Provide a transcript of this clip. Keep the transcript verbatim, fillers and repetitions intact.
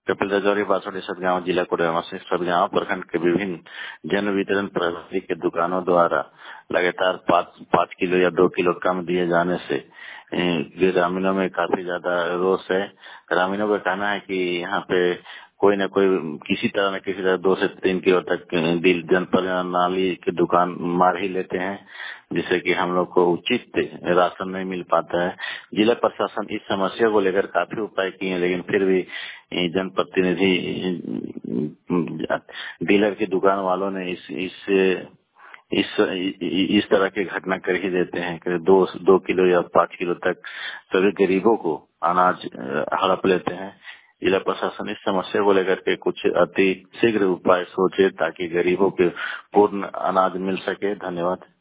कपिल रजौरी बासोटी सतगांव जिला कोडरमा से सतगांव प्रखंड के विभिन्न जन वितरण प्रणाली के दुकानों द्वारा लगातार पाँच पाँच किलो या दो किलो कम दिए जाने से ए, ग्रामीणों में काफी ज्यादा रोष है। ग्रामीणों का कहना है कि यहाँ पे कोई न कोई किसी तरह न किसी तरह दो से तीन किलो तक दिल जन प्रणाली की दुकान मार ही लेते हैं, जिससे कि हम लोग को उचित राशन नहीं मिल पाता है। जिला प्रशासन इस समस्या को लेकर काफी उपाय किए हैं, लेकिन फिर भी जनप्रतिनिधि डीलर की दुकान वालों ने इस इस इस इस तरह की घटना कर ही देते हैं कि दो दो किलो या पाँच किलो तक सभी गरीबों को अनाज हड़प लेते हैं। जिला प्रशासन इस समस्या को लेकर के कुछ अति शीघ्र उपाय सोचे ताकि गरीबों के पूर्ण अनाज मिल सके। धन्यवाद।